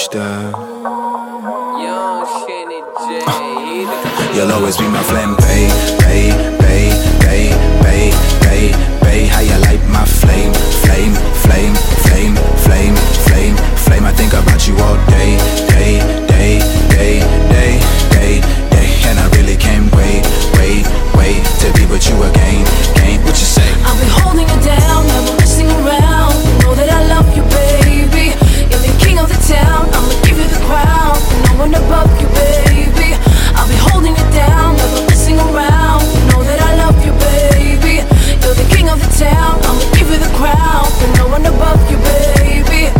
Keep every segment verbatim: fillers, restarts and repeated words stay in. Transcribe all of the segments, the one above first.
Monster. Young Shanny J. You'll always be my flame, babe, babe, babe, babe, babe, babe, babe. How you light my flame, flame, flame, flame, flame, flame, flame. I think about you all day, day, day, day, day, day, day. And I really can't wait, wait, wait to be with you again, again. What you say? I'll be holding you down, never messing around. Know that I love you, baby. You're the king of the town, I'ma give you the crown. No one above you, baby. I'll be holding you down, never messing around. Know that I love you, baby. You're the king of the town, I'ma give you the crown. No one above you, baby.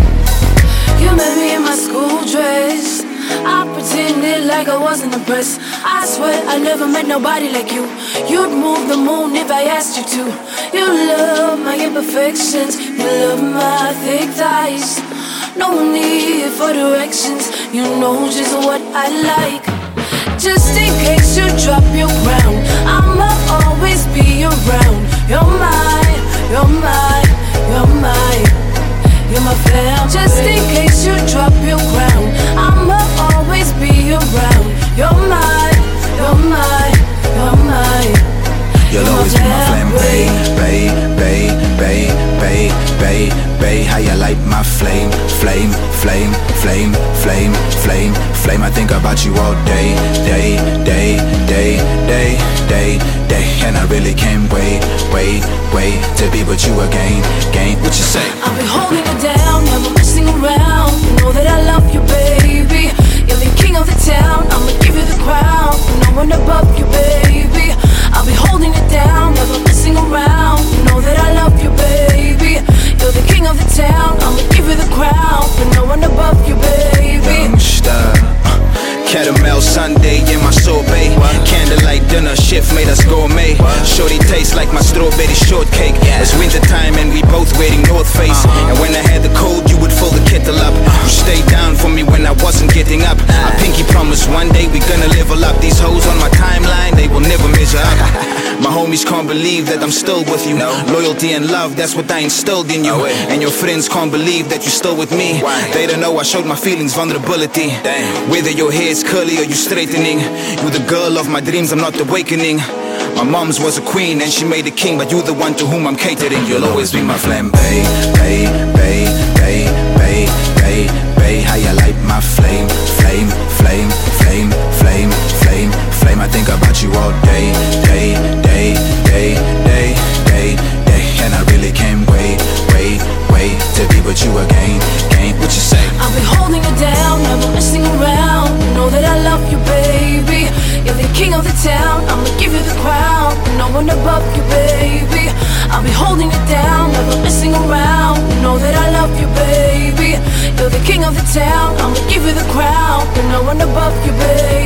You met me in my school dress, I pretended like I wasn't impressed. I swear I never met nobody like you. You'd move the moon if I asked you to. You love my imperfections, you love my thick thighs. No need for directions, you know just what I like. Just in case you drop your crown, I'ma always be around. You're mine, you're mine, you're mine. You're my fam. Just in case you drop your crown, I'ma always be around. You're mine, you're mine, you're mine. You'll always be my flame, babe, babe, babe, babe, babe, babe, babe. How you light my flame, flame, flame, flame, flame, flame, flame. I think about you all day, day, day, day, day, day, day. And I really can't wait, wait, wait to be with you again, again. What you say? I'll be holding you down, never messing around. Know that I love you, baby. You're the king of the town, I'ma give you the crown. No one above you, baby. I'll be holding you down, never messing around. Know that I love you, baby. You're the king of the town, I'ma give you the crown. But no one above you, baby. Youngster. Caramel sundae in my sorbet. Candlelight dinner, chef made us gourmet. Shorty tastes like my strawberry shortcake. It's winter time and we both wearing North Face. And when I had the cold, you would fill the kettle up. You stayed down for me when I wasn't getting up. I pinky promise one day we gonna level up. These hoes on my timeline, they will never measure up. My homies can't believe that I'm still with you. Loyalty and love, that's what I instilled in you. And your friends can't believe that you're still with me. They don't know I showed my feelings, vulnerability. Whether your hair's curly or you straightening, you're the girl of my dreams, I'm not awakening. My mom's was a queen and she made a king, but you're the one to whom I'm catering. You'll always be my flame, babe, babe, babe, babe, babe, babe, babe. How you light my flame, flame, flame, flame, flame, flame, flame. I think about you all day, day, day, day, day, day, day. And I really can't wait, wait, wait to be with you again, again. What you say? I'll be holding you down, never messing around. Know that I love you, baby. You're the king of the town, I'ma give you the crown. No one above you, baby. I'll be holding you down, never messing around. Know that I love you, baby. You're the king of the town, I'ma give you the crown. No one above you, baby.